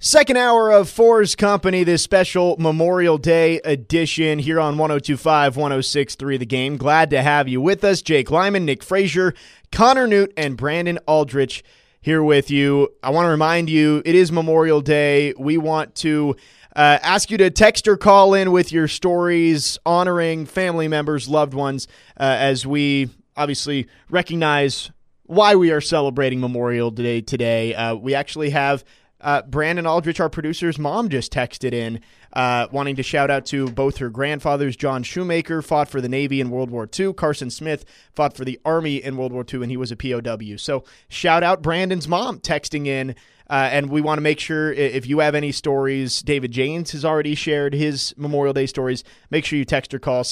Second hour of Fours Company, this special Memorial Day edition here on 102.5, 106.3 The Game. Glad to have you with us. Jake Lyman, Nick Frazier, Connor Newt, and Brandon Aldrich here with you. I want to remind you, it is Memorial Day. We want to ask you to text or call in with your stories honoring family members, loved ones, as we obviously recognize why we are celebrating Memorial Day today. We actually have Brandon Aldrich, our producer's mom, just texted in wanting to shout out to both her grandfathers. John Shoemaker fought for the Navy in World War II. Carson Smith fought for the Army in World War II, and he was a POW. So shout out Brandon's mom texting in, and we want to make sure if you have any stories, David Janes has already shared his Memorial Day stories. Make sure you text or call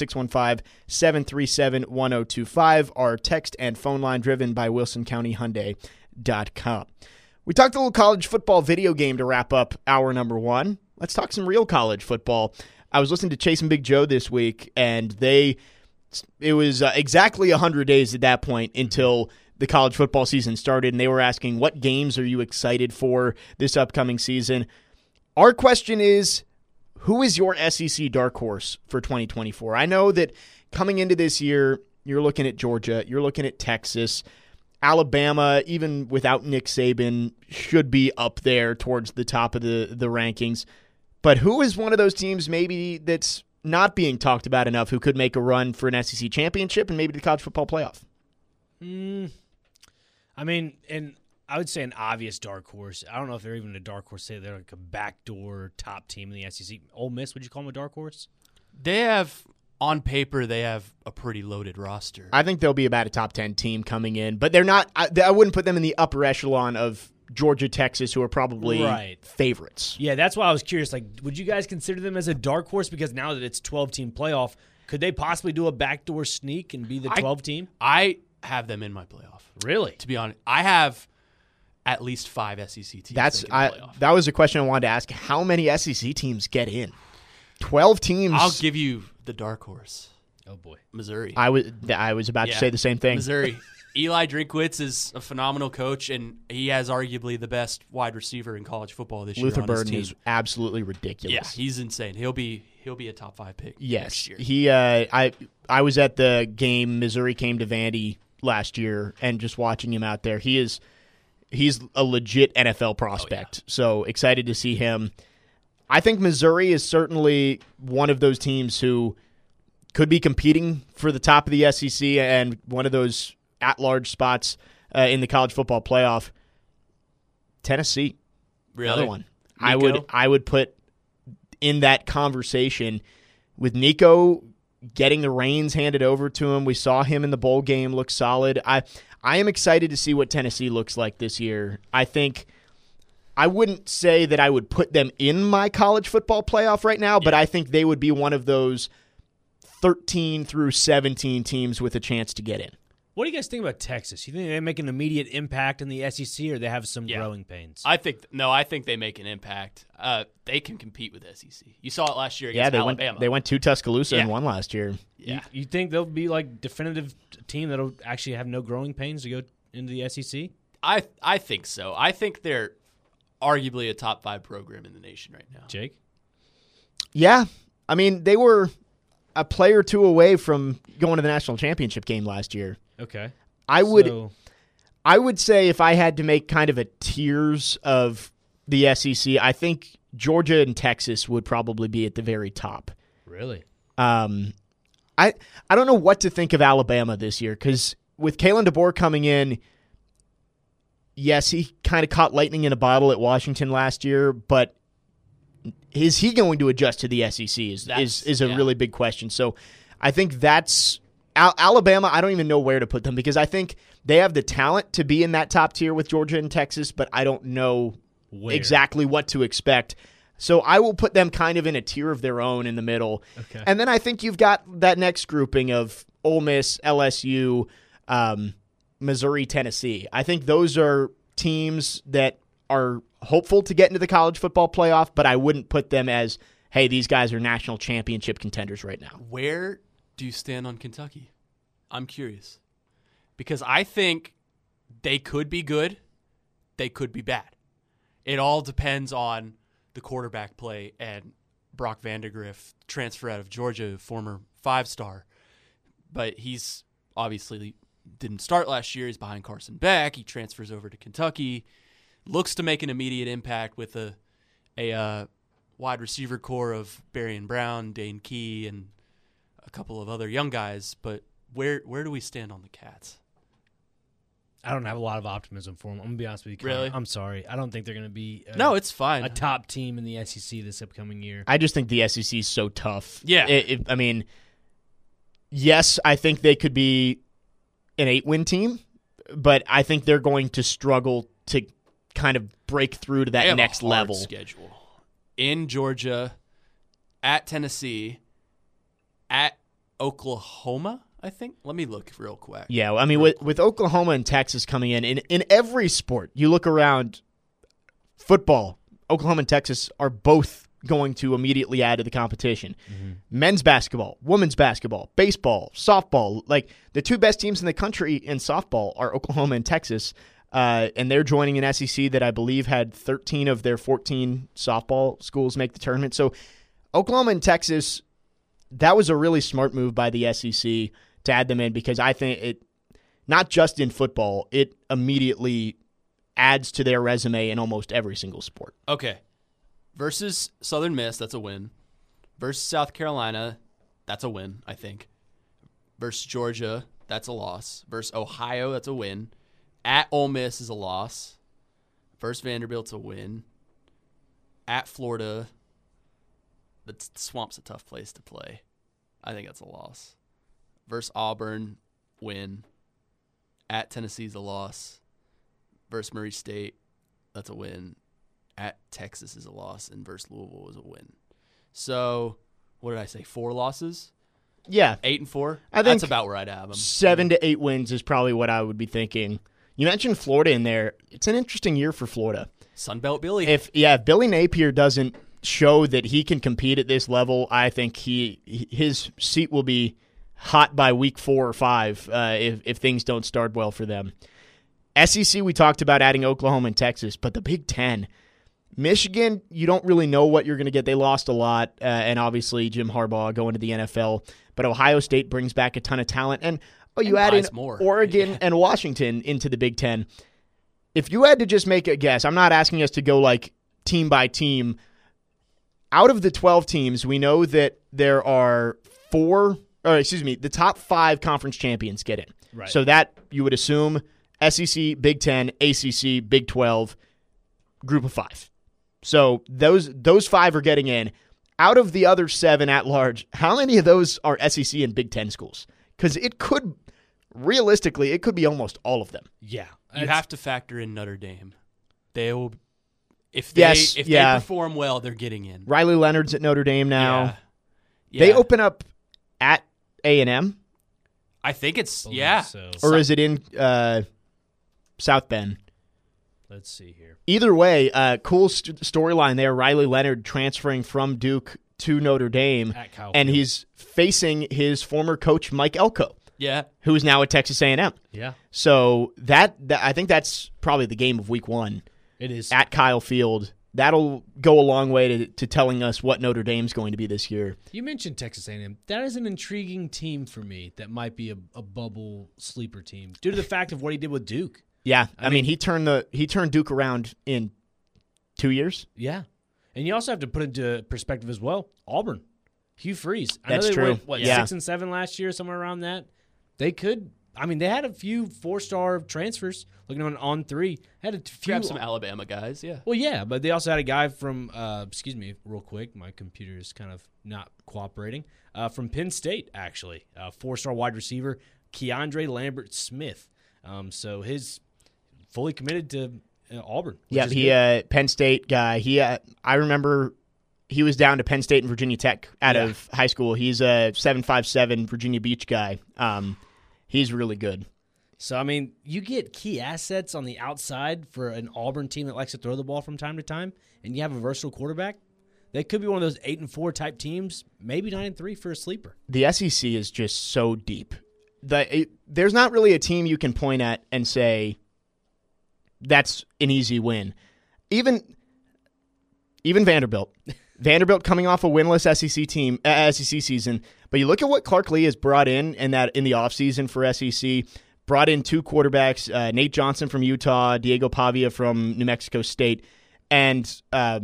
615-737-1025, our text and phone line driven by WilsonCountyHyundai.com. We talked a little college football video game to wrap up hour number one. Let's talk some real college football. I was listening to Chase and Big Joe this week, and it was exactly 100 days at that point until the college football season started, and they were asking, what games are you excited for this upcoming season? Our question is, who is your SEC dark horse for 2024? I know that coming into this year, you're looking at Georgia, you're looking at Texas, Alabama, even without Nick Saban, should be up there towards the top of the rankings. But who is one of those teams maybe that's not being talked about enough who could make a run for an SEC championship and maybe the college football playoff? I mean, and I would say an obvious dark horse. I don't know if they're even a dark horse. Say they're like a backdoor top team in the SEC. Ole Miss, would you call them a dark horse? On paper, they have a pretty loaded roster. I think they'll be about a top 10 team coming in, but they're not. I wouldn't put them in the upper echelon of Georgia, Texas, who are probably favorites. Yeah, that's why I was curious. Like, would you guys consider them as a dark horse? Because now that it's 12-team playoff, could they possibly do a backdoor sneak and be the 12 team? I have them in my playoff. Really? To be honest, I have at least 5 SEC teams. That was a question I wanted to ask. How many SEC teams get in? 12 teams. I'll give you the dark horse. Oh, boy. Missouri. I was about to say the same thing. Missouri. Eli Drinkwitz is a phenomenal coach, and he has arguably the best wide receiver in college football this year. Luther on his Burden team. is absolutely ridiculous. Yeah, he's insane. He'll be a top 5 pick. Yes, next year. I was at the game Missouri came to Vandy last year, and just watching him out there, he's a legit NFL prospect. Oh, yeah. So excited to see him. I think Missouri is certainly one of those teams who could be competing for the top of the SEC and one of those at-large spots in the college football playoff. Tennessee, really? Another one. Nico? I would put in that conversation with Nico getting the reins handed over to him. We saw him in the bowl game look solid. I am excited to see what Tennessee looks like this year. I wouldn't say that I would put them in my college football playoff right now, but I think they would be one of those 13 through 17 teams with a chance to get in. What do you guys think about Texas? You think they make an immediate impact in the SEC, or they have some growing pains? I think they make an impact. They can compete with the SEC. You saw it last year against Alabama. They went to Tuscaloosa and won last year. Yeah. You think they'll be like definitive team that'll actually have no growing pains to go into the SEC? I think so. I think they're arguably a top 5 program in the nation right now. Jake? Yeah. I mean, they were a play or two away from going to the national championship game last year. Okay. I would say if I had to make kind of a tiers of the SEC, I think Georgia and Texas would probably be at the very top. Really? I don't know what to think of Alabama this year, because with Kalen DeBoer coming in, yes, he kind of caught lightning in a bottle at Washington last year, but is he going to adjust to the SEC is a really big question. So I think that's Alabama. I don't even know where to put them, because I think they have the talent to be in that top tier with Georgia and Texas, but I don't know exactly what to expect. So I will put them kind of in a tier of their own in the middle. Okay. And then I think you've got that next grouping of Ole Miss, LSU, Missouri, Tennessee. I think those are teams that are hopeful to get into the college football playoff, but I wouldn't put them as, hey, these guys are national championship contenders right now. Where do you stand on Kentucky? I'm curious. Because I think they could be good, they could be bad. It all depends on the quarterback play, and Brock Vandegrift, transfer out of Georgia, former 5-star. But he's obviously didn't start last year. He's behind Carson Beck. He transfers over to Kentucky. Looks to make an immediate impact with a wide receiver core of Berrien Brown, Dane Key, and a couple of other young guys. But where do we stand on the Cats? I don't have a lot of optimism for them. I'm going to be honest with you, Connor. Really? I'm sorry. I don't think they're going to be No, it's fine. a top team in the SEC this upcoming year. I just think the SEC is so tough. Yeah. I mean, yes, I think they could be an 8-win team, but I think they're going to struggle to kind of break through to They that have next a hard level. schedule. In Georgia, at Tennessee, at Oklahoma, I think. Let me look real quick. Yeah, I mean, with Oklahoma and Texas coming in every sport, you look around football, Oklahoma and Texas are both going to immediately add to the competition. Mm-hmm. Men's basketball, women's basketball, baseball, softball, like the two best teams in the country in softball are Oklahoma and Texas, and they're joining an SEC that I believe had 13 of their 14 softball schools make the tournament. So Oklahoma and Texas, that was a really smart move by the SEC to add them in, because I think it, not just in football, it immediately adds to their resume in almost every single sport. Okay. Versus Southern Miss, that's a win. Versus South Carolina, that's a win, I think. Versus Georgia, that's a loss. Versus Ohio, that's a win. At Ole Miss is a loss. Versus Vanderbilt's a win. At Florida, the Swamp's a tough place to play. I think that's a loss. Versus Auburn, win. At Tennessee's a loss. Versus Murray State, that's a win. At Texas is a loss, and versus Louisville is a win. So, what did I say? 4 losses? Yeah. 8-4? I think that's about where I'd have them. 7 to 8 wins is probably what I would be thinking. You mentioned Florida in there. It's an interesting year for Florida. Sunbelt Billy. If Billy Napier doesn't show that he can compete at this level, I think his seat will be hot by week 4 or 5 if things don't start well for them. SEC, we talked about adding Oklahoma and Texas, but the Big Ten, Michigan, you don't really know what you're going to get. They lost a lot, and obviously Jim Harbaugh going to the NFL. But Ohio State brings back a ton of talent, and you add in more. Oregon and Washington into the Big Ten. If you had to just make a guess, I'm not asking us to go like team by team. Out of the 12 teams, we know that there are the top 5 conference champions get in. Right. So that you would assume SEC, Big Ten, ACC, Big 12, group of 5. So those 5 are getting in. Out of the other 7 at large, how many of those are SEC and Big Ten schools? Because realistically, it could be almost all of them. Yeah. You have to factor in Notre Dame. They will, if they perform well, they're getting in. Riley Leonard's at Notre Dame now. Yeah. They open up at A&M, I think it's, So. or is it in South Bend? Let's see here. Either way, cool storyline there. Riley Leonard transferring from Duke to Notre Dame, At Kyle and Field. he's facing his former coach Mike Elko, Yeah. who is now at Texas A&M. Yeah, So that I think that's probably the game of Week 1 it is. at Kyle Field. That'll go a long way to telling us what Notre Dame's going to be this year. You mentioned Texas A&M. That is an intriguing team for me that might be a bubble sleeper team due to the fact of what he did with Duke. Yeah, I mean he turned Duke around in 2 years. Yeah. And you also have to put into perspective as well, Auburn, Hugh Freeze. I That's know they true. went, Yeah. 6 and 7 last year, somewhere around that. They could. I mean, they had a few 4-star transfers. Looking on 3, had a few. Grab some Alabama guys, yeah. Well, yeah, but they also had a guy from. Excuse me, real quick. My computer is kind of not cooperating. From Penn State, actually, 4-star wide receiver Keandre Lambert Smith. So his fully committed to Auburn. which Yeah, is he good. Penn State guy. I remember he was down to Penn State and Virginia Tech out of high school. He's a 7.57 Virginia Beach guy. He's really good. So, I mean, you get key assets on the outside for an Auburn team that likes to throw the ball from time to time, and you have a versatile quarterback. They could be one of those 8-4 type teams, maybe 9-3 for a sleeper. The SEC is just so deep. There's not really a team you can point at and say that's an easy win. Even even Vanderbilt. Vanderbilt coming off a winless SEC season, but you look at what Clark Lee has brought in the offseason for SEC. Brought in 2 quarterbacks, Nate Johnson from Utah, Diego Pavia from New Mexico State, and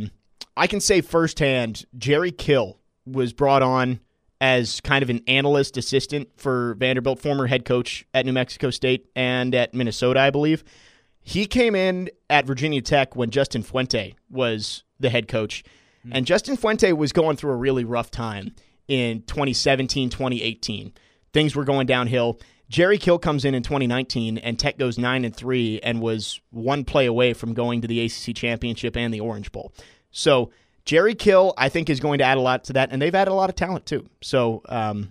I can say firsthand, Jerry Kill was brought on as kind of an analyst assistant for Vanderbilt, former head coach at New Mexico State and at Minnesota, I believe. He came in at Virginia Tech when Justin Fuente was the head coach. And Justin Fuente was going through a really rough time in 2017, 2018. Things were going downhill. Jerry Kill comes in 2019, and Tech goes 9-3 and was 1 play away from going to the ACC Championship and the Orange Bowl. So Jerry Kill, I think, is going to add a lot to that, and they've added a lot of talent too. So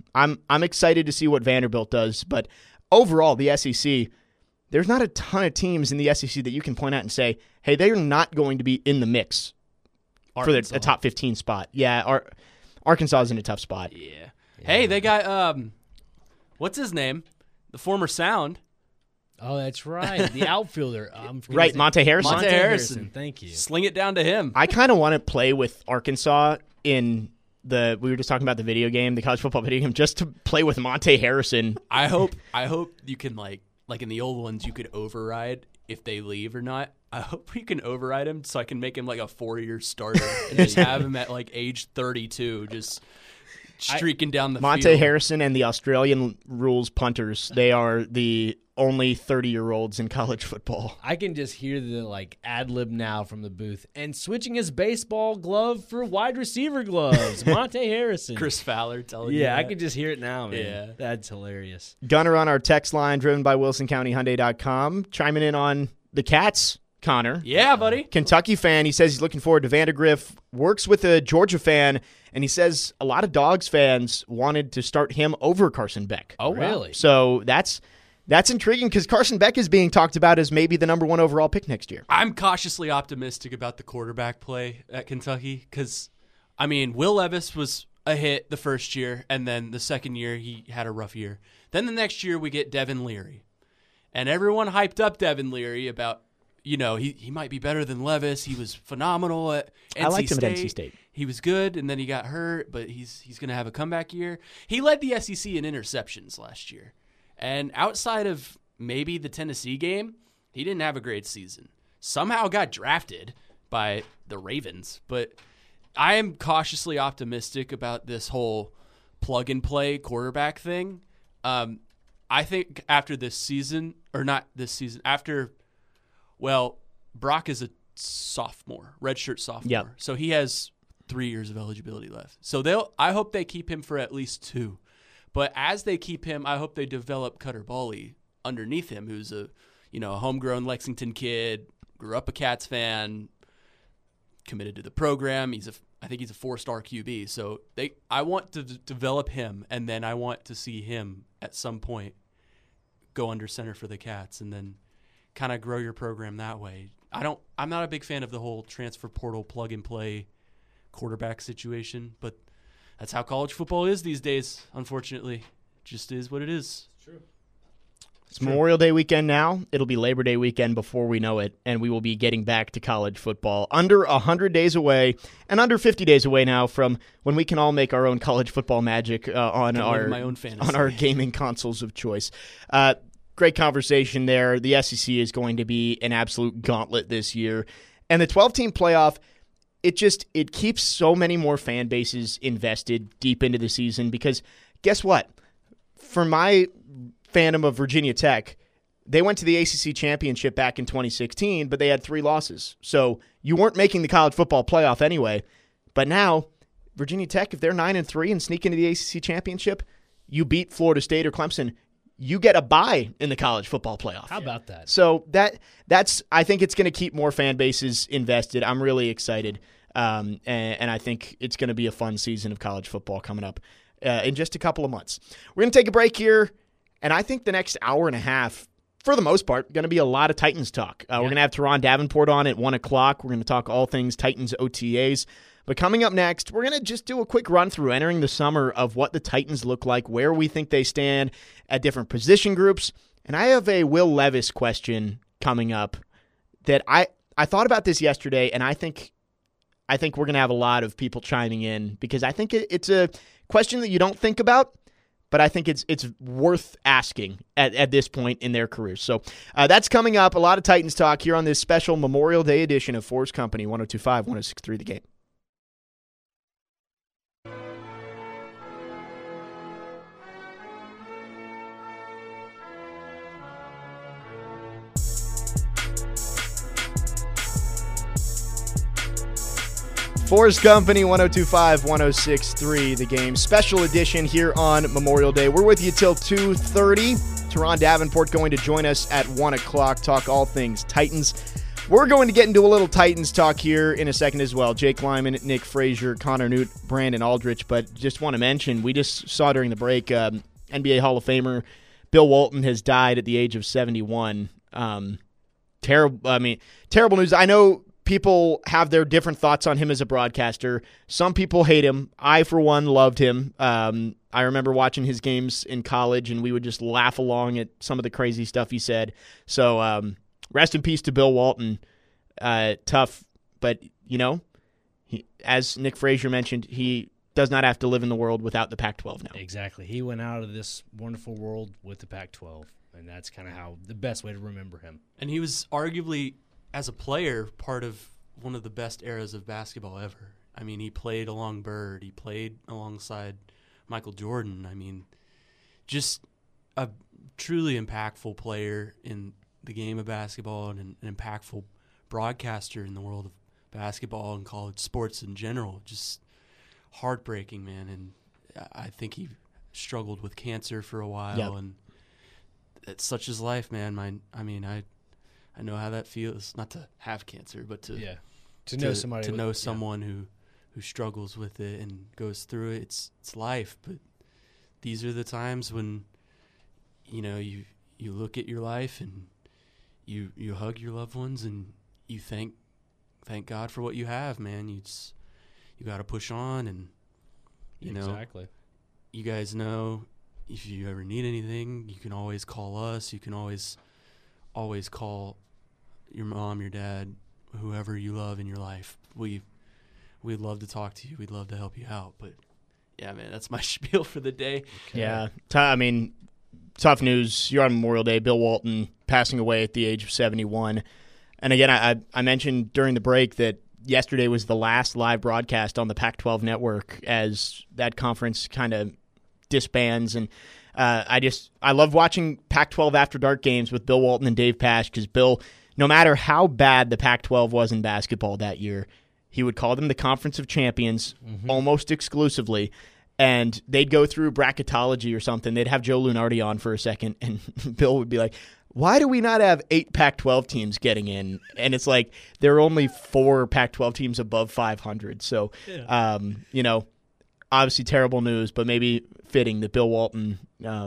I'm excited to see what Vanderbilt does. But overall, the SEC, there's not a ton of teams in the SEC that you can point out and say, hey, they're not going to be in the mix for a top 15 spot. Yeah, Arkansas is in a tough spot. Yeah. Hey, they got, what's his name? The former Sound. Oh, that's right. The outfielder. Right, Monte Harrison. Monte Harrison. Thank you. Sling it down to him. I kind of want to play with Arkansas we were just talking about the video game, the college football video game, just to play with Monte Harrison. I hope you can, like in the old ones, you could override if they leave or not. I hope you can override him so I can make him like a 4-year starter and just have him at like age 32 just streaking down the Monte field. Harrison and the Australian rules punters, they are the only 30-year-olds in college football. I can just hear the ad-lib now from the booth. And switching his baseball glove for wide receiver gloves, Monte Harrison. Chris Fowler telling you Yeah, I that. can just hear it now, man. Yeah. That's hilarious. Gunner on our text line, driven by WilsonCountyHyundai.com, chiming in on the Cats, Connor. Yeah, buddy. Kentucky fan. He says he's looking forward to Vandegrift. Works with a Georgia fan, and he says a lot of Dogs fans wanted to start him over Carson Beck. Oh, wow. Really? So that's intriguing because Carson Beck is being talked about as maybe the number 1 overall pick next year. I'm cautiously optimistic about the quarterback play at Kentucky because, I mean, Will Levis was a hit the first year, and then the second year he had a rough year. Then the next year we get Devin Leary. And everyone hyped up Devin Leary about, he might be better than Levis. He was phenomenal at NC State. I liked him at NC State. He was good, and then he got hurt, but he's going to have a comeback year. He led the SEC in interceptions last year. And outside of maybe the Tennessee game, he didn't have a great season. Somehow got drafted by the Ravens. But I am cautiously optimistic about this whole plug-and-play quarterback thing. I think after this season, or not this season, Brock is a sophomore, redshirt sophomore. Yep. So he has 3 years of eligibility left. So I hope they keep him for at least 2. But as they keep him, I hope they develop Cutter Bowley underneath him, who's a homegrown Lexington kid, grew up a Cats fan, committed to the program. I think he's a 4-star QB. So I want to develop him, and then I want to see him at some point go under center for the Cats, and then kind of grow your program that way. I'm not a big fan of the whole transfer portal plug and play quarterback situation, but that's how college football is these days, unfortunately. It just is what it is. It's Memorial Day weekend now. It'll be Labor Day weekend before we know it, and we will be getting back to college football under 100 days away and under 50 days away now from when we can all make our own college football magic on our gaming consoles of choice. Great conversation there. The SEC is going to be an absolute gauntlet this year. And the 12-team playoff, it keeps so many more fan bases invested deep into the season because guess what? For my fandom of Virginia Tech, they went to the ACC championship back in 2016, but they had 3 losses. So you weren't making the college football playoff anyway. But now, Virginia Tech, if they're 9-3 and sneak into the ACC championship, you beat Florida State or Clemson, you get a bye in the college football playoff. How about that? So that's I think it's going to keep more fan bases invested. I'm really excited, and I think it's going to be a fun season of college football coming up in just a couple of months. We're going to take a break here, and I think the next hour and a half, for the most part, going to be a lot of Titans talk. We're going to have Teron Davenport on at 1 o'clock. We're going to talk all things Titans OTAs. But coming up next, we're going to just do a quick run through entering the summer of what the Titans look like, where we think they stand at different position groups. And I have a Will Levis question coming up that I thought about this yesterday, and I think I think we're going to have a lot of people chiming in because I think it's a question that you don't think about, but I think it's worth asking at this point in their careers. So that's coming up. A lot of Titans talk here on this special Memorial Day edition of Force Company, 102.5, 106.3 The Game. Force Company, 102.5, 106.3 The Game. Special edition here on Memorial Day. We're with you till 2:30. Teron Davenport going to join us at 1 o'clock, talk all things Titans. We're going to get into a little Titans talk here in a second as well. Jake Lyman, Nick Frazier, Connor Newt, Brandon Aldrich. But just want to mention, we just saw during the break, NBA Hall of Famer Bill Walton has died at the age of 71. Terrible news. I know people have their different thoughts on him as a broadcaster. Some people hate him. I, for one, loved him. I remember watching his games in college, and we would just laugh along at some of the crazy stuff he said. So rest in peace to Bill Walton. Tough, but, as Nick Frazier mentioned, he does not have to live in the world without the Pac-12 now. Exactly. He went out of this wonderful world with the Pac-12, and that's kind of how the best way to remember him. And he was arguably, as a player, part of one of the best eras of basketball ever. I mean, he played along Bird. He played alongside Michael Jordan. I mean, just a truly impactful player in the game of basketball and an impactful broadcaster in the world of basketball and college sports in general. Just heartbreaking, man. And I think he struggled with cancer for a while. Yep. And it's such his life, man. I know how that feels, not to have cancer, but to know somebody, to know someone who struggles with it and goes through it. It's life, but these are the times when you look at your life and you hug your loved ones and you thank God for what you have, man. You got to push on, and exactly. You guys know, if you ever need anything, you can always call us. You can always call your mom, your dad, whoever you love in your life. We'd love to talk to you. We'd love to help you out. But, yeah, man, that's my spiel for the day. Okay. Yeah. Tough news. You're on Memorial Day. Bill Walton passing away at the age of 71. And, again, I mentioned during the break that yesterday was the last live broadcast on the Pac-12 network as that conference kind of disbands. And I love watching Pac-12 After Dark games with Bill Walton and Dave Pasch because Bill, no matter how bad the Pac-12 was in basketball that year, he would call them the Conference of Champions almost exclusively, and they'd go through bracketology or something. They'd have Joe Lunardi on for a second, and Bill would be like, why do we not have 8 Pac-12 teams getting in? And it's like there are only 4 Pac-12 teams above 500. So, obviously terrible news, but maybe fitting that Bill Walton,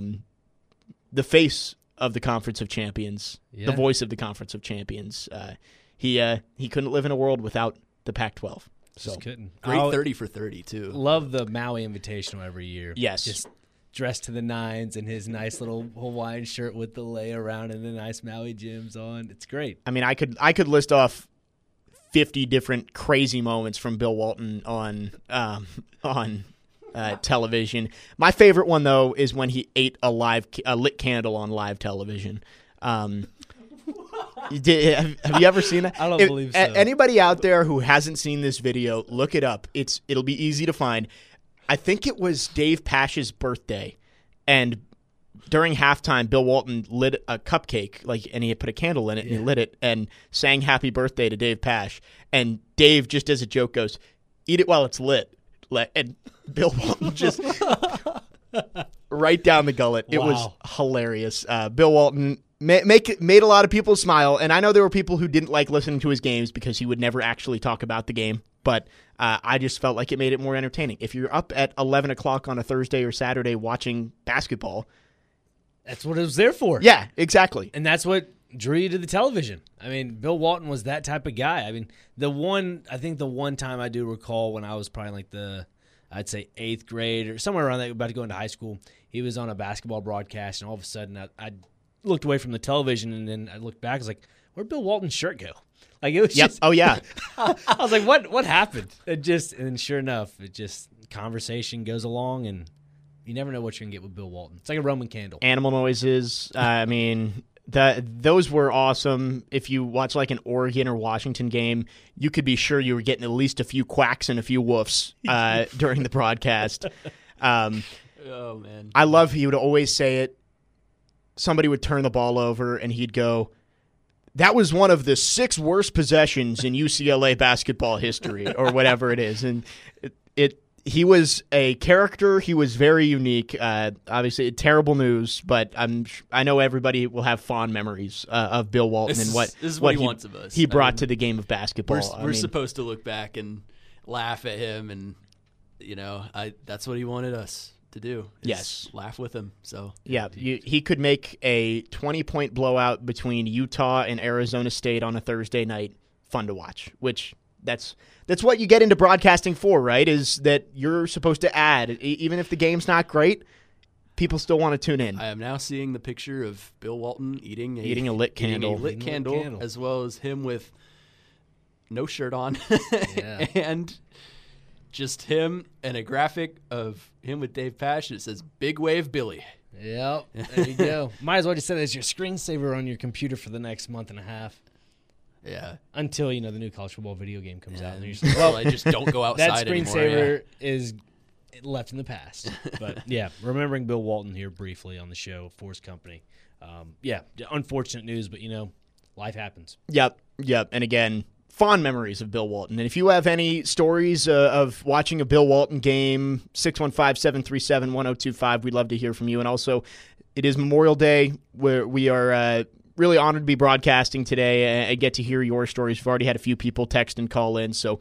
the face of the Conference of Champions, the voice of the Conference of Champions, he couldn't live in a world without the Pac-12. Just couldn't. Great 30 for 30, too. Love the Maui Invitational every year. Yes. Just dressed to the nines in his nice little Hawaiian shirt with the lei around and the nice Maui gyms on. It's great. I mean, I could list off 50 different crazy moments from Bill Walton on television. My favorite one, though, is when he ate a lit candle on live television. Have you ever seen that? I don't believe so. Anybody out there who hasn't seen this video, look it up. It'll be easy to find. I think it was Dave Pasch's birthday, and during halftime, Bill Walton lit a cupcake, and he had put a candle in it, and he lit it, and sang "Happy Birthday" to Dave Pasch. And Dave, just as a joke, goes, "Eat it while it's lit." And Bill Walton just right down the gullet. It was hilarious. Bill Walton made a lot of people smile, and I know there were people who didn't like listening to his games because he would never actually talk about the game, but I just felt like it made it more entertaining. If you're up at 11 o'clock on a Thursday or Saturday watching basketball, that's what it was there for. Yeah, exactly. And that's what drew you to the television. I mean, Bill Walton was that type of guy. I mean, the one time I do recall when I was probably I'd say 8th grade or somewhere around there, about to go into high school, he was on a basketball broadcast, and all of a sudden I looked away from the television, and then I looked back. I was like, where'd Bill Walton's shirt go? Like it was Yep. just. Oh yeah. I was like, what happened? And sure enough, it just conversation goes along, and you never know what you're gonna get with Bill Walton. It's like a Roman candle. Animal noises. I mean, those were awesome. If you watch like an Oregon or Washington game, you could be sure you were getting at least a few quacks and a few woofs during the broadcast. Oh man, I love he would always say it. Somebody would turn the ball over, and he'd go, "That was one of the 6 worst possessions in UCLA basketball history," or whatever it is. And he was a character. He was very unique. Obviously, terrible news, but I know everybody will have fond memories of Bill Walton and what he wants of us. He brought to the game of basketball. We're supposed to look back and laugh at him, and that's what he wanted us to do. Yes, laugh with him. So yeah, he could make a 20-point blowout between Utah and Arizona State on a Thursday night fun to watch. Which that's what you get into broadcasting for, right? Is that you're supposed to add, even if the game's not great, people still want to tune in. I am now seeing the picture of Bill Walton eating a lit candle, as well as him with no shirt on, Yeah. and just him and a graphic of him with Dave Pasch that says "Big Wave Billy." Yep, there you go. Might as well just set it as your screensaver on your computer for the next month and a half. Yeah, Until the new college football video game comes out, and you're just well, I just don't go outside that anymore. screensaver is left in the past. But yeah, remembering Bill Walton here briefly on the show, Force Company. Unfortunate news, but life happens. Yep. And again, fond memories of Bill Walton. And if you have any stories of watching a Bill Walton game, 615-737-1025, we'd love to hear from you. And also, it is Memorial Day, where we are really honored to be broadcasting today and get to hear your stories. We've already had a few people text and call in. So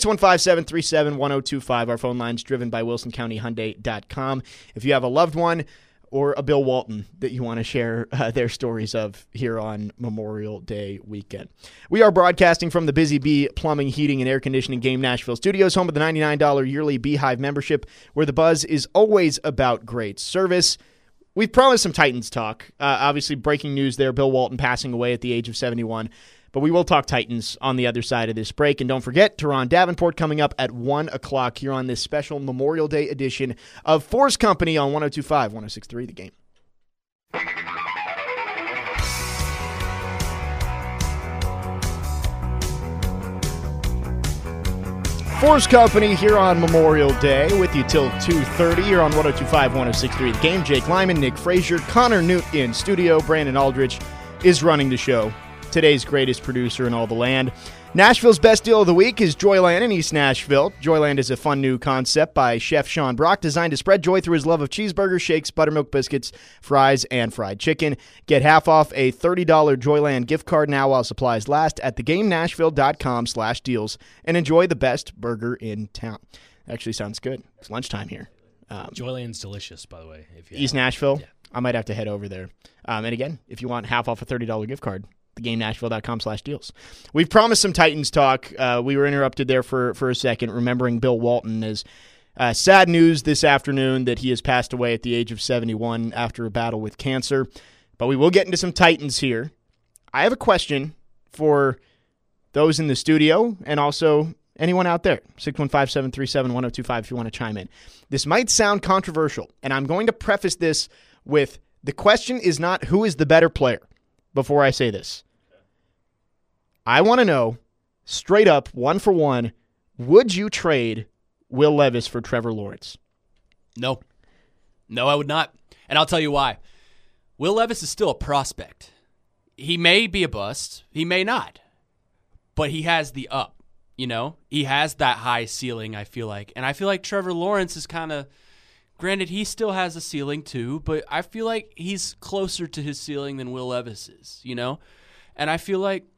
615-737-1025, our phone line's driven by WilsonCountyHyundai.com. If you have a loved one or a Bill Walton that you want to share their stories of here on Memorial Day weekend. We are broadcasting from the Busy Bee Plumbing, Heating, and Air Conditioning Game Nashville Studios, home of the $99 yearly Beehive membership, where the buzz is always about great service. We've promised some Titans talk. Obviously, breaking news there, Bill Walton passing away at the age of 71. But we will talk Titans on the other side of this break. And don't forget, Teron Davenport coming up at 1 o'clock here on this special Memorial Day edition of Force Company on 102.5, 106.3 The Game. Force Company here on Memorial Day with you till 2:30. You're on 102.5, 106.3 The Game. Jake Lyman, Nick Frazier, Connor Newt in studio. Brandon Aldrich is running the show. Today's greatest producer in all the land. Nashville's best deal of the week is Joyland in East Nashville. Joyland is a fun new concept by Chef Sean Brock, designed to spread joy through his love of cheeseburgers, shakes, buttermilk biscuits, fries, and fried chicken. Get half off a $30 Joyland gift card now while supplies last at thegamenashville.com/deals and enjoy the best burger in town. Actually sounds good. It's lunchtime here. Joyland's delicious, by the way. If you East Nashville? Yeah. I might have to head over there. And again, if you want half off a $30 gift card, thegamenashville.com/deals. We've promised some Titans talk. We were interrupted there for a second, remembering Bill Walton as sad news this afternoon that he has passed away at the age of 71 after a battle with cancer. But we will get into some Titans here. I have a question for those in the studio and also anyone out there. 615-737-1025 if you want to chime in. This might sound controversial, and I'm going to preface this with the question is not who is the better player before I say this. I want to know, straight up, one for one, would you trade Will Levis for Trevor Lawrence? No, I would not. And I'll tell you why. Will Levis is still a prospect. He may be a bust. He may not. But he has the up, He has that high ceiling, I feel like. And I feel like Trevor Lawrence is kind of, granted, he still has a ceiling too, but I feel like he's closer to his ceiling than Will Levis is, And I feel like,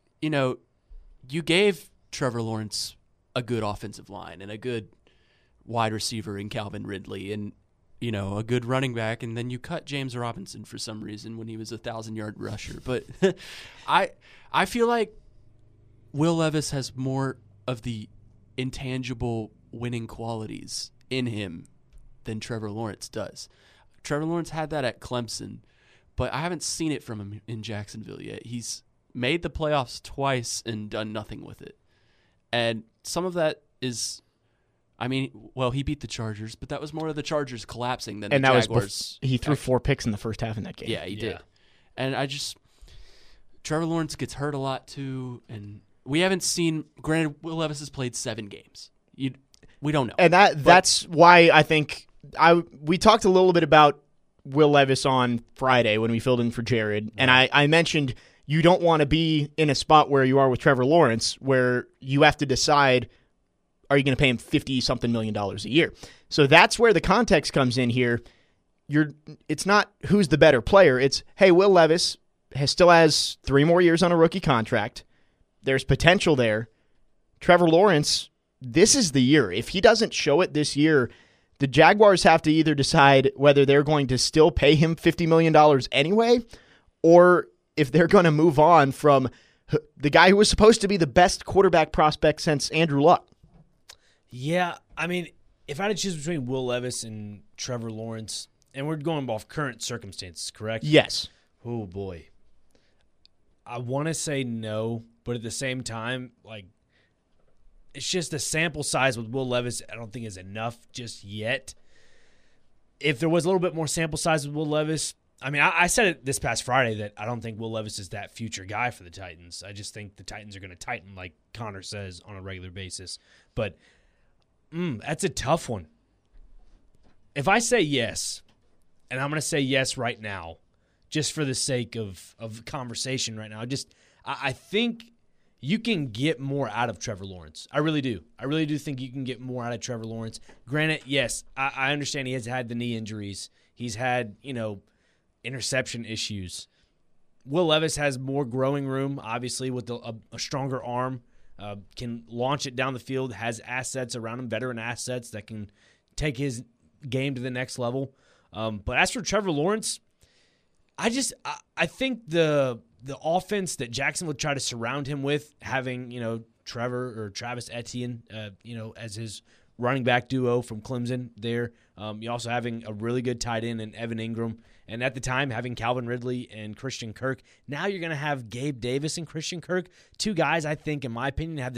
you gave Trevor Lawrence a good offensive line and a good wide receiver in Calvin Ridley and, a good running back, and then you cut James Robinson for some reason when he was a 1,000-yard rusher. But I feel like Will Levis has more of the intangible winning qualities in him than Trevor Lawrence does. Trevor Lawrence had that at Clemson, but I haven't seen it from him in Jacksonville yet. He's made the playoffs twice and done nothing with it. And some of that is, he beat the Chargers, but that was more of the Chargers collapsing than the Jaguars. He threw 4 picks in the first half in that game. Yeah, he did. And Trevor Lawrence gets hurt a lot too, and we haven't seen. Granted, Will Levis has played 7 games. We don't know, and that's why I think we talked a little bit about Will Levis on Friday when we filled in for Jared, and I mentioned you don't want to be in a spot where you are with Trevor Lawrence, where you have to decide, are you going to pay him $50-something million a year? So that's where the context comes in here. It's not who's the better player. It's, hey, Will Levis still has 3 more years on a rookie contract. There's potential there. Trevor Lawrence, this is the year. If he doesn't show it this year, the Jaguars have to either decide whether they're going to still pay him $50 million anyway, or if they're going to move on from the guy who was supposed to be the best quarterback prospect since Andrew Luck. Yeah, if I had to choose between Will Levis and Trevor Lawrence, and we're going off current circumstances, correct? Yes. Oh, boy. I want to say no, but at the same time, it's just the sample size with Will Levis I don't think is enough just yet. If there was a little bit more sample size with Will Levis, I said it this past Friday that I don't think Will Levis is that future guy for the Titans. I just think the Titans are going to tighten, like Connor says, on a regular basis. But that's a tough one. If I say yes, and I'm going to say yes right now, just for the sake of conversation right now, I think you can get more out of Trevor Lawrence. I really do. I really do think you can get more out of Trevor Lawrence. Granted, yes, I understand he has had the knee injuries. He's had, interception issues. Will Levis has more growing room, obviously, with a stronger arm. Can launch it down the field, has assets around him, veteran assets that can take his game to the next level. But as for Trevor Lawrence, I think the offense that Jacksonville tried to surround him with, having, Trevor or Travis Etienne, as his running back duo from Clemson there. You also having a really good tight end in Evan Ingram. And at the time, having Calvin Ridley and Christian Kirk. Now you're going to have Gabe Davis and Christian Kirk. 2 guys, I think, in my opinion, have the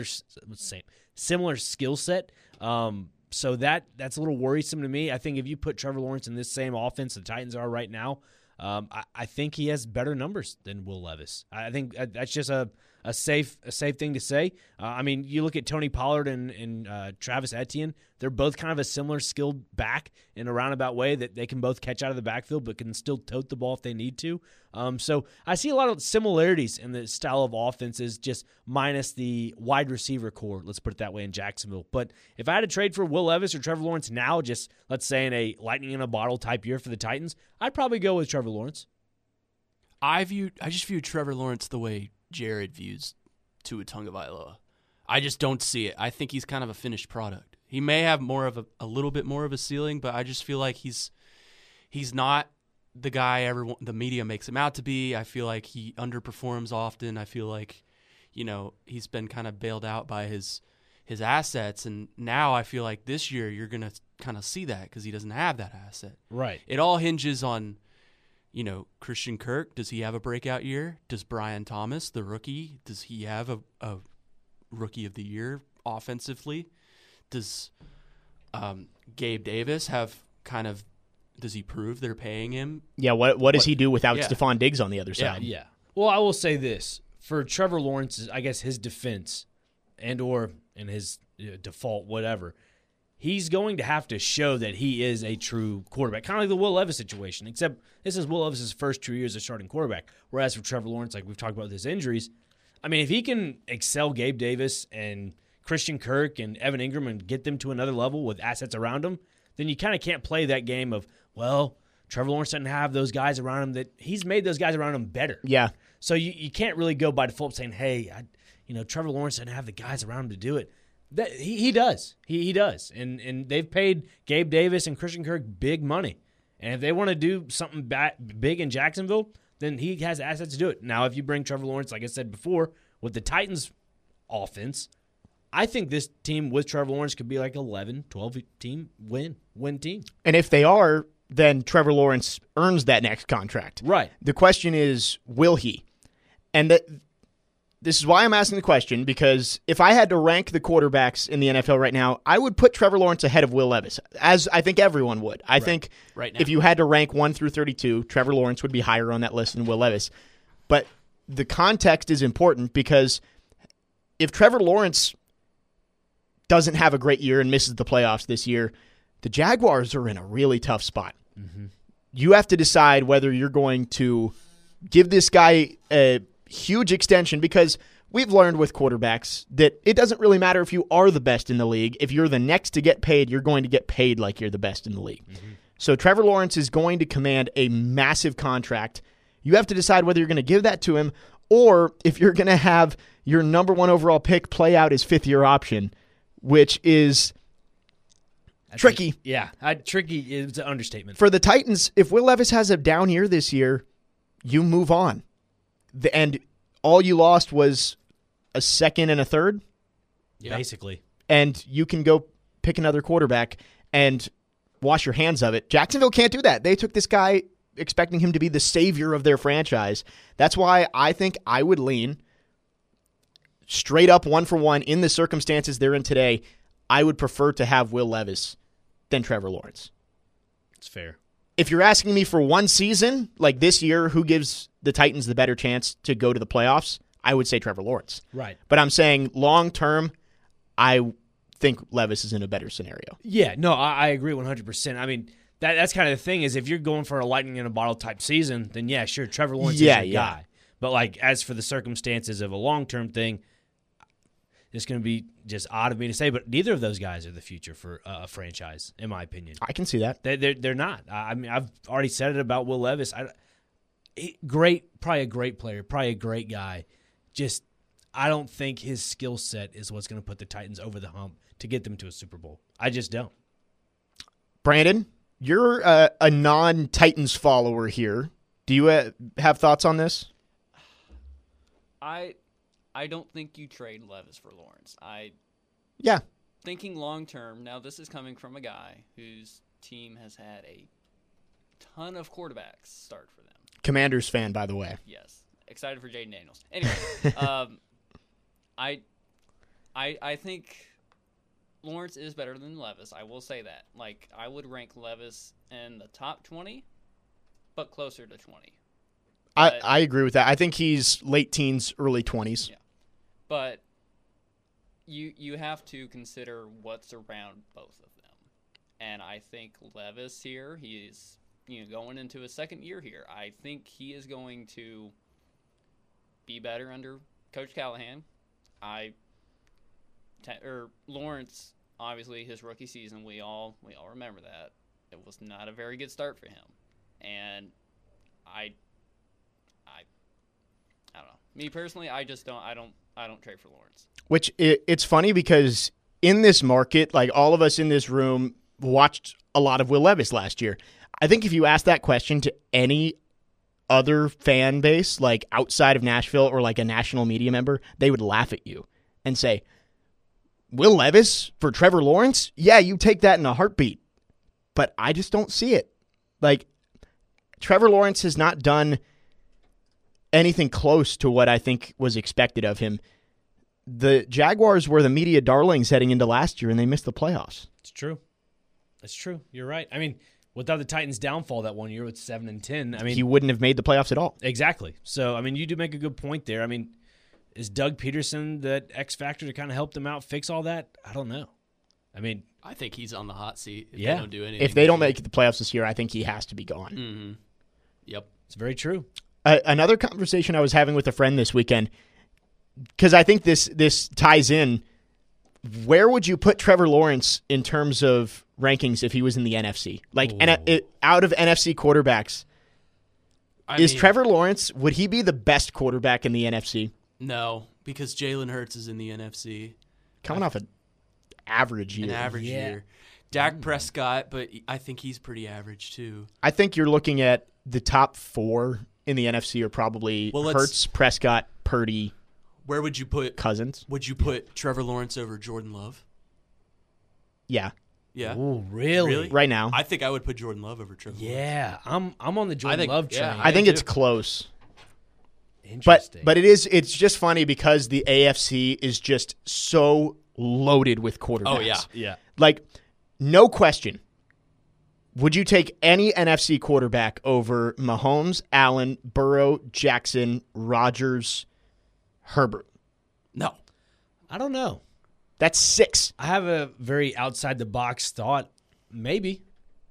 similar skill set. So that's a little worrisome to me. I think if you put Trevor Lawrence in this same offense the Titans are right now, I think he has better numbers than Will Levis. I think that's just a safe thing to say. You look at Tony Pollard and Travis Etienne. They're both kind of a similar skilled back in a roundabout way that they can both catch out of the backfield but can still tote the ball if they need to. So I see a lot of similarities in the style of offenses, just minus the wide receiver core, let's put it that way, in Jacksonville. But if I had to trade for Will Levis or Trevor Lawrence now, just let's say in a lightning in a bottle type year for the Titans, I'd probably go with Trevor Lawrence. I just view Trevor Lawrence the way Jared views Tua Tagovailoa. I just don't see it. I think he's kind of a finished product. He may have a little bit more of a ceiling, but I just feel like he's not the guy the media makes him out to be. I feel like he underperforms often. I feel like, he's been kind of bailed out by his assets, and now I feel like this year you're going to kind of see that because he doesn't have that asset. Right. It all hinges on Christian Kirk, does he have a breakout year? Does Brian Thomas, the rookie, does he have a rookie of the year offensively? Does Gabe Davis have does he prove they're paying him? Yeah, what does he do without Stephon Diggs on the other side? Yeah. Well, I will say this. For Trevor Lawrence, I guess his defense and his default, whatever, he's going to have to show that he is a true quarterback, kind of like the Will Levis situation, except this is Will Levis' first 2 years as starting quarterback. Whereas for Trevor Lawrence, like we've talked about with his injuries, if he can excel Gabe Davis and Christian Kirk and Evan Ingram and get them to another level with assets around him, then you kind of can't play that game of, well, Trevor Lawrence doesn't have those guys around him that he's made those guys around him better. Yeah. So you can't really go by default saying, hey, Trevor Lawrence doesn't have the guys around him to do it. That he does. He does. And they've paid Gabe Davis and Christian Kirk big money. And if they want to do something big in Jacksonville, then he has assets to do it. Now, if you bring Trevor Lawrence, like I said before, with the Titans offense, I think this team with Trevor Lawrence could be like 11, 12 team win team. And if they are, then Trevor Lawrence earns that next contract. Right. The question is, will he? And this is why I'm asking the question, because if I had to rank the quarterbacks in the NFL right now, I would put Trevor Lawrence ahead of Will Levis, as I think everyone would. I think Right now. if you had to rank 1 through 32, Trevor Lawrence would be higher on that list than Will Levis. But the context is important, because if Trevor Lawrence doesn't have a great year and misses the playoffs this year, the Jaguars are in a really tough spot. Mm-hmm. You have to decide whether you're going to give this guy a huge extension, because we've learned with quarterbacks that it doesn't really matter if you are the best in the league. If you're the next to get paid, you're going to get paid like you're the best in the league. Mm-hmm. So Trevor Lawrence is going to command a massive contract. You have to decide whether you're going to give that to him, or if you're going to have your number 1 overall pick play out his 5th-year option, which is tricky. Tricky is an understatement. For the Titans, if Will Levis has a down year this year, you move on. And all you lost was a 2nd and a 3rd? Yeah. Basically. And you can go pick another quarterback and wash your hands of it. Jacksonville can't do that. They took this guy expecting him to be the savior of their franchise. That's why I think I would lean straight up 1-for-1 in the circumstances they're in today. I would prefer to have Will Levis than Trevor Lawrence. It's fair. If you're asking me for one season, like this year, who gives the Titans the better chance to go to the playoffs, I would say Trevor Lawrence. Right. But I'm saying long term, I think Levis is in a better scenario. Yeah, no, I agree 100%. I mean, that's kind of the thing, is if you're going for a lightning in a bottle type season, then yeah, sure, Trevor Lawrence is your guy. But like, as for the circumstances of a long-term thing, it's going to be just odd of me to say, but neither of those guys are the future for a franchise, in my opinion. I can see that. They're not. I mean, I've already said it about Will Levis. Probably a great player, probably a great guy. Just, I don't think his skill set is what's going to put the Titans over the hump to get them to a Super Bowl. I just don't. Brandon, you're a non-Titans follower here. Do you have thoughts on this? I don't think you trade Levis for Lawrence. Yeah. Thinking long term, now this is coming from a guy whose team has had a ton of quarterbacks start for them. Commanders fan, by the way. Yes. Excited for Jaden Daniels. Anyway, I think Lawrence is better than Levis. I will say that. Like, I would rank Levis in the top 20, but closer to 20. I agree with that. I think he's late teens, early 20s. Yeah. But you have to consider what's around both of them. And I think Levis here, he is going into his 2nd year here. I think he is going to be better under Coach Callahan. Lawrence, obviously his rookie season, we all remember that. It was not a very good start for him. And I don't know. Me personally, I don't trade for Lawrence. Which it's funny because in this market, like all of us in this room watched a lot of Will Levis last year. I think if you ask that question to any other fan base, like outside of Nashville or like a national media member, they would laugh at you and say, Will Levis for Trevor Lawrence? Yeah, you take that in a heartbeat. But I just don't see it. Like, Trevor Lawrence has not done anything close to what I think was expected of him. The Jaguars were the media darlings heading into last year, and they missed the playoffs. It's true. It's true. You're right. I mean, without the Titans' downfall that one year with 7-10, I mean, he wouldn't have made the playoffs at all. Exactly. So, I mean, you do make a good point there. I mean, is Doug Peterson that X factor to kind of help them out fix all that? I don't know. I mean, I think he's on the hot seat if Yeah. they don't do anything. If they don't make the playoffs this year, I think he has to be gone. Mm-hmm. Yep. it's very true. Another conversation I was having with a friend this weekend, because I think this ties in, where would you put Trevor Lawrence in terms of rankings if he was in the NFC? Like, out of NFC quarterbacks, is Trevor Lawrence, would he be the best quarterback in the NFC? No, because Jalen Hurts is in the NFC. Coming off an average year. An average year. Dak Prescott, but I think he's pretty average too. I think you're looking at the top 4 in the NFC are probably Hurts, Prescott, Purdy. Where would you put Cousins? Would you put Trevor Lawrence over Jordan Love? Yeah. Yeah. Oh, really? Right now. I think I would put Jordan Love over Trevor Lawrence. Yeah, I'm on the Jordan Love train. yeah, I think it's close. Interesting. But it's just funny because the AFC is just so loaded with quarterbacks. Oh, yeah. yeah. Like, no question. Would you take any NFC quarterback over Mahomes, Allen, Burrow, Jackson, Rodgers, Herbert? No. I don't know. That's 6. I have a very outside the box thought. Maybe.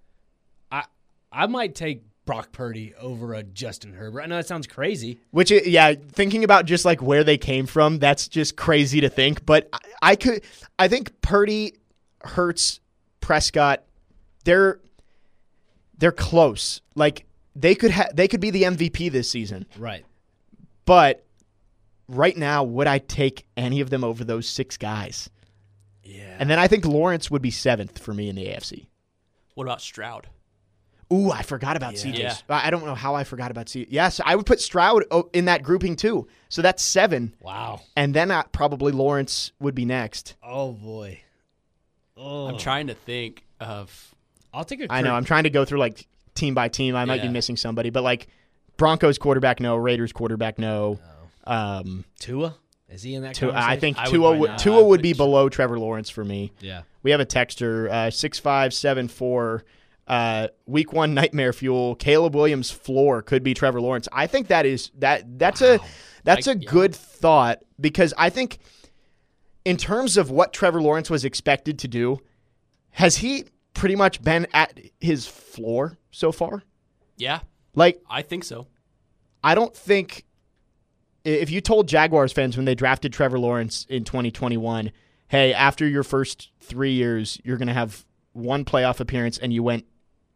I might take Brock Purdy over a Justin Herbert. I know that sounds crazy. Which, thinking about just like where they came from, that's just crazy to think. But I think Purdy, Hurts, Prescott, they're close. Like they could be the MVP this season. Right. But right now, would I take any of them over those 6 guys? Yeah. And then I think Lawrence would be 7th for me in the AFC. What about Stroud? Ooh, I forgot about Yeah. CJ. Yeah. I don't know how I forgot about CJ. Yes, I would put Stroud in that grouping too. So that's 7. Wow. And then probably Lawrence would be next. Oh boy. Oh. I'm trying to think of. I'll take a I know. I'm trying to go through like team by team. I might be Yeah. missing somebody, but like Broncos quarterback, no. Raiders quarterback, no. Tua. Is he in that Tua, conversation? I think I would Tua find would, out. Tua would But- be below Trevor Lawrence for me. Yeah. We have a texter, 6574. Week 1 nightmare fuel. Caleb Williams' floor could be Trevor Lawrence. I think that's a Yeah. good thought because I think in terms of what Trevor Lawrence was expected to do, has he pretty much been at his floor so far? Yeah, Like, I think so. I don't think if you told Jaguars fans when they drafted Trevor Lawrence in 2021, hey, after your first 3 years, you're going to have one playoff appearance, and you went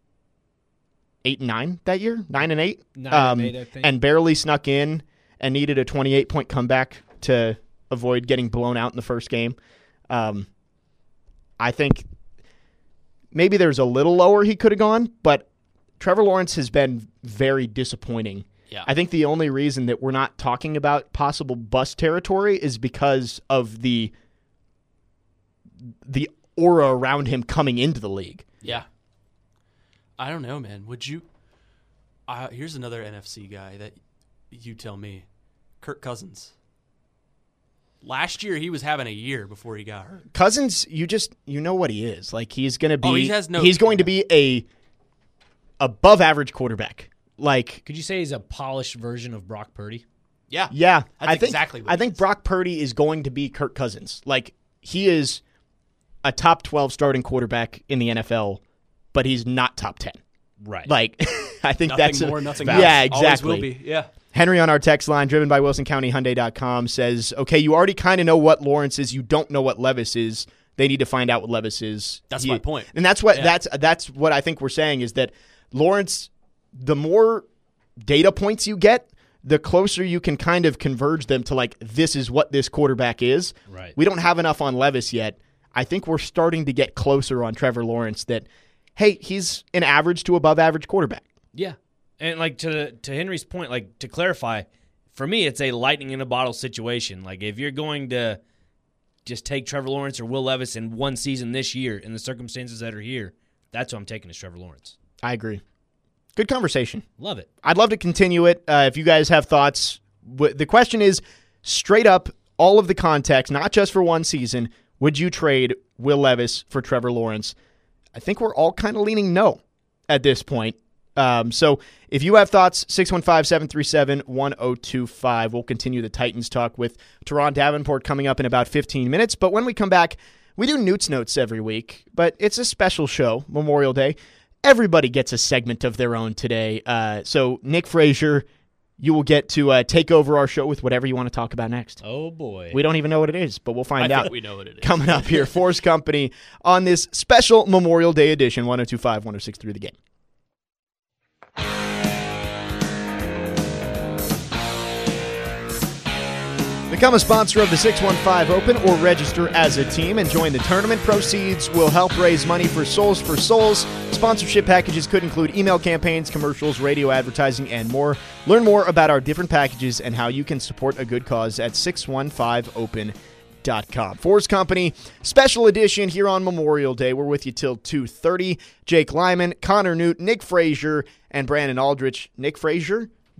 8-9 that year, 9-8, 9-8, I think. and barely snuck in and needed a 28-point comeback to avoid getting blown out in the first game. I think maybe there's a little lower he could have gone, but Trevor Lawrence has been very disappointing. Yeah. I think the only reason that we're not talking about possible bust territory is because of the aura around him coming into the league. Yeah. I don't know, man. Would you? Here's another NFC guy that you tell me. Kirk Cousins. Last year, he was having a year before he got hurt. Cousins, you know what he is. Like he's going to be. Oh, he has no- he's going to be a above average quarterback. Like Could you say he's a polished version of Brock Purdy? Yeah. yeah, That's I think exactly what I he think is. Brock Purdy is going to be Kirk Cousins. Like he is a top 12 starting quarterback in the NFL, but he's not top 10. Right. Like I think Nothing that's more, nothing yeah, less. exactly. Always will be. Yeah. Henry on our text line, driven by WilsonCountyHyundai.com, says, okay, you already kind of know what Lawrence is. You don't know what Levis is. They need to find out what Levis is. That's my point. And that's what Yeah. that's what I think we're saying is that Lawrence, the more data points you get, the closer you can kind of converge them to like, this is what this quarterback is. Right. We don't have enough on Levis yet. I think we're starting to get closer on Trevor Lawrence that, hey, he's an average to above average quarterback. Yeah. And like to Henry's point, like to clarify, for me it's a lightning in a bottle situation. Like if you're going to just take Trevor Lawrence or Will Levis in one season this year in the circumstances that are here, that's what I'm taking is Trevor Lawrence. I agree. Good conversation. Love it. I'd love to continue it. If you guys have thoughts, the question is straight up all of the context, not just for one season. Would you trade Will Levis for Trevor Lawrence? I think we're all kind of leaning no at this point. So if you have thoughts, 615-737-1025. We'll continue the Titans talk with Teron Davenport coming up in about 15 minutes. But when we come back, we do Newt's Notes every week, but it's a special show, Memorial Day. Everybody gets a segment of their own today. So Nick Frazier, you will get to take over our show with whatever you want to talk about next. Oh boy. We don't even know what it is, but we'll find I out. think we know what it is. Coming up here, Force Company on this special Memorial Day edition, 102.5, 106.3 The Game. Become a sponsor of the 615 Open or register as a team and join the tournament. Proceeds will help raise money for Souls for Souls. Sponsorship packages could include email campaigns, commercials, radio advertising, and more. Learn more about our different packages and how you can support a good cause at 615open.com. Force Company, special edition here on Memorial Day. We're with you till 2:30. Jake Lyman, Connor Newt, Nick Frazier, and Brandon Aldrich. Nick Frazier,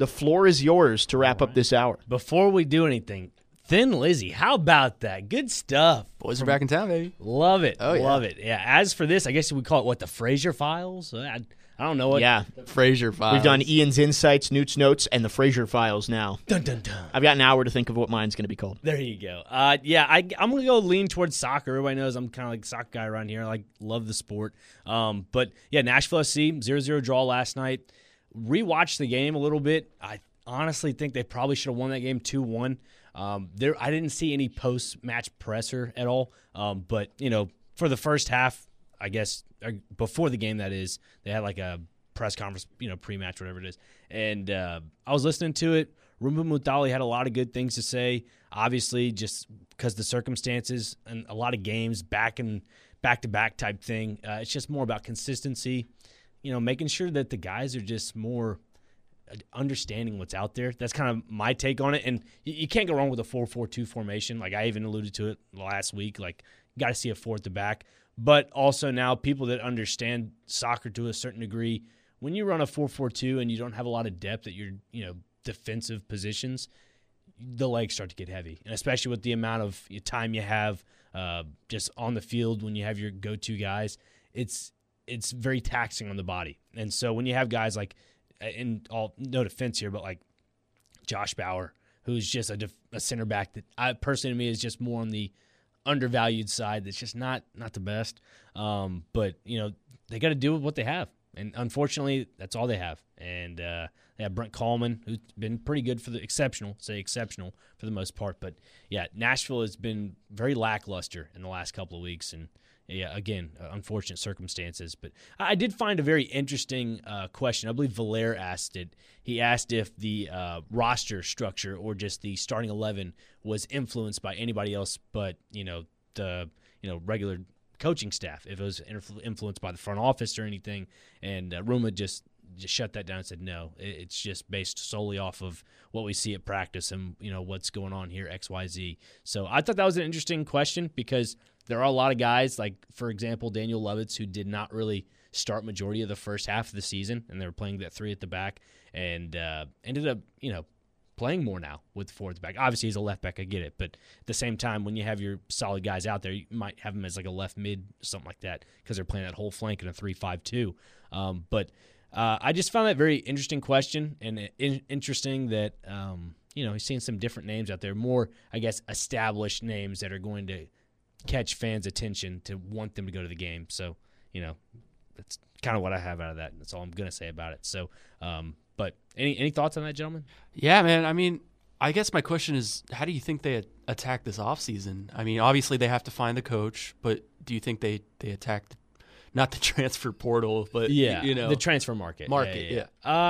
the floor is yours to wrap up this hour. Before we do anything, Thin Lizzy, how about that? Good stuff. Boys are back in town, baby. Love it. Oh, yeah. Love it. Yeah. As for this, I guess we call it, what, the Fraser Files? I don't know what. Yeah. Fraser Files. We've done Ian's Insights, Newt's Notes, and the Fraser Files now. Dun, dun, dun. I've got an hour to think of what mine's going to be called. There you go. I'm going to go lean towards soccer. Everybody knows I'm kind of like a soccer guy around here. I love the sport. But, yeah, Nashville SC, 0-0 draw last night. Rewatched the game a little bit. I honestly think they probably should have won that game 2-1. I didn't see any post-match presser at all. But, for the first half, I guess, before the game, that is, they had like a press conference, pre-match, whatever it is. And I was listening to it. Rumba Muthali had a lot of good things to say, obviously, just because the circumstances and a lot of games back-to-back type thing. It's just more about consistency, making sure that the guys are just more understanding what's out there. That's kind of my take on it. And you can't go wrong with a 4-4-2 formation. Like I even alluded to it last week. Like, got to see a four at the back. But also now people that understand soccer to a certain degree, when you run a 4-4-2 and you don't have a lot of depth at your defensive positions, the legs start to get heavy. And especially with the amount of time you have just on the field when you have your go-to guys, it's very taxing on the body. And so when you have guys like, no defense here, but like Josh Bauer, who's just a center back that personally to me is just more on the undervalued side. That's just not the best. But they got to do with what they have, and unfortunately, that's all they have. And they have Brent Coleman, who's been pretty good exceptional for the most part. But yeah, Nashville has been very lackluster in the last couple of weeks, and yeah, again, unfortunate circumstances. But I did find a very interesting question. I believe Valaire asked it. He asked if the roster structure or just the starting 11 was influenced by anybody else but, the regular coaching staff, if it was influenced by the front office or anything. And Ruma just shut that down and said, no, it's just based solely off of what we see at practice and, what's going on here, XYZ. So I thought that was an interesting question because there are a lot of guys, like, for example, Daniel Lovitz, who did not really start majority of the first half of the season, and they were playing that three at the back, and ended up, playing more now with four at the back. Obviously, he's a left back, I get it, but at the same time, when you have your solid guys out there, you might have them as like a left mid, something like that, because they're playing that whole flank in a 3-5-2. But I just found that very interesting question, and interesting that, he's seeing some different names out there, more, I guess, established names that are going to catch fans' attention to want them to go to the game. So, that's kind of what I have out of that. That's all I'm going to say about it. So, but any thoughts on that, gentlemen? Yeah, man. I mean, I guess my question is, how do you think they attack this offseason? I mean, obviously they have to find the coach, but do you think they attack not the transfer portal, but the transfer market? Yeah.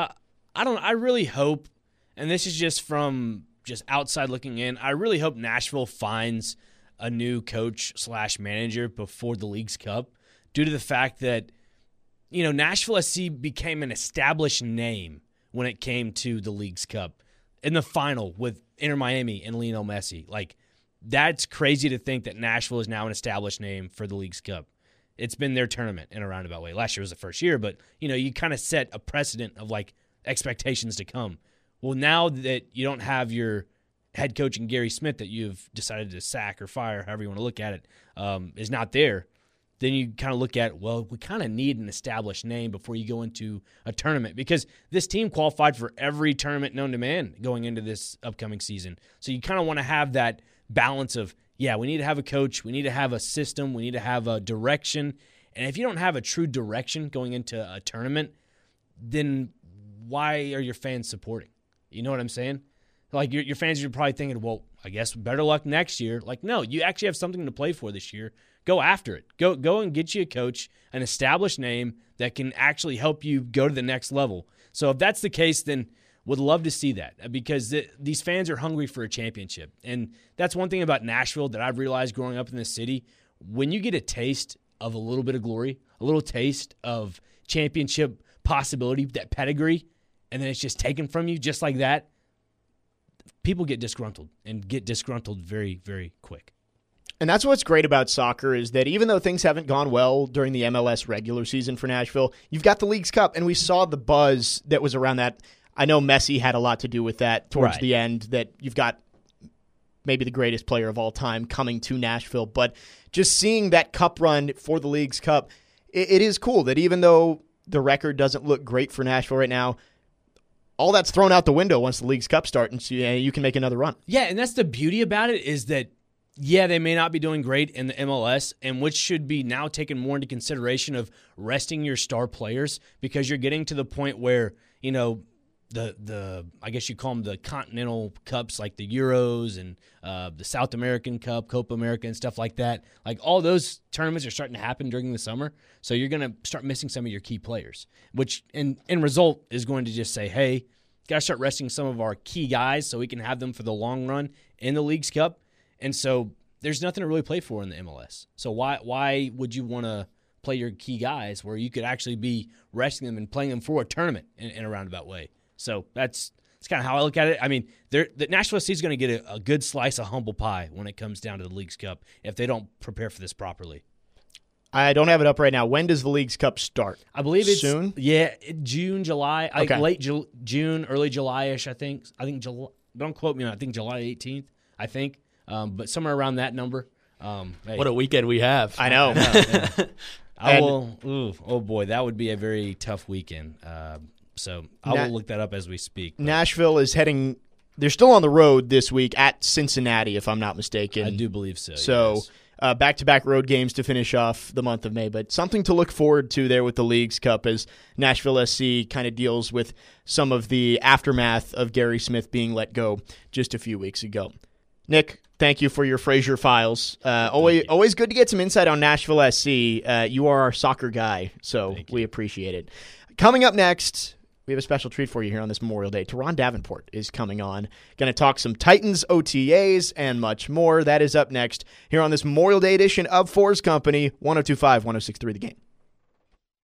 I really hope, and this is just from just outside looking in, I really hope Nashville finds a new coach/manager before the League's Cup, due to the fact that, Nashville SC became an established name when it came to the League's Cup in the final with Inter Miami and Lionel Messi. Like, that's crazy to think that Nashville is now an established name for the League's Cup. It's been their tournament in a roundabout way. Last year was the first year, but, you kind of set a precedent of, like, expectations to come. Well, now that you don't have your head coach and Gary Smith that you've decided to sack or fire, however you want to look at it, is not there, then you kind of look at, well, we kind of need an established name before you go into a tournament, because this team qualified for every tournament known to man going into this upcoming season. So you kind of want to have that balance of, yeah, we need to have a coach, we need to have a system, we need to have a direction. And if you don't have a true direction going into a tournament, then why are your fans supporting? You know what I'm saying? Like, your fans are probably thinking, well, I guess better luck next year. Like, no, you actually have something to play for this year. Go after it. Go and get you a coach, an established name that can actually help you go to the next level. So if that's the case, then would love to see that, because these fans are hungry for a championship. And that's one thing about Nashville that I've realized growing up in this city. When you get a taste of a little bit of glory, a little taste of championship possibility, that pedigree, and then it's just taken from you just like that, people get disgruntled very, very quick. And that's what's great about soccer, is that even though things haven't gone well during the MLS regular season for Nashville, you've got the League's Cup, and we saw the buzz that was around that. I know Messi had a lot to do with that towards Right. the end, that you've got maybe the greatest player of all time coming to Nashville. But just seeing that cup run for the Leagues Cup, it is cool that even though the record doesn't look great for Nashville right now, all that's thrown out the window once the Leagues Cup starts, and so, you can make another run. Yeah, and that's the beauty about it is that, yeah, they may not be doing great in the MLS, and which should be now taken more into consideration of resting your star players, because you're getting to the point where, the I guess you call them the continental cups, like the Euros and the South American Cup, Copa America, and stuff like that. Like, all those tournaments are starting to happen during the summer, so you're going to start missing some of your key players, which in result is going to just say, hey, got to start resting some of our key guys so we can have them for the long run in the Leagues Cup. And so there's nothing to really play for in the MLS. So why would you want to play your key guys where you could actually be resting them and playing them for a tournament in a roundabout way? So that's kind of how I look at it. I mean, the Nashville SC is going to get a good slice of humble pie when it comes down to the Leagues Cup if they don't prepare for this properly. I don't have it up right now. When does the Leagues Cup start? I believe it's soon. Yeah, June, July, Okay. late June, early July-ish. I think July. Don't quote me on. I think July 18th. I think, but somewhere around that number. Hey, What a weekend we have. I know. I will. Ooh, oh boy, that would be a very tough weekend. So I will look that up as we speak. but Nashville is heading. They're still on the road this week at Cincinnati, if I'm not mistaken. I do believe so. So yes. back-to-back road games to finish off the month of May. But something to look forward to there with the Leagues Cup as Nashville SC kind of deals with some of the aftermath of Gary Smith being let go just a few weeks ago. Nick, thank you for your Frazier files. Always good to get some insight on Nashville SC. You are our soccer guy, so we appreciate it. Coming up next, we have a special treat for you here on this Memorial Day. Teron Davenport is coming on. Going to talk some Titans OTAs and much more. That is up next here on this Memorial Day edition of Forrest Company, 102.5, 106.3 The Game.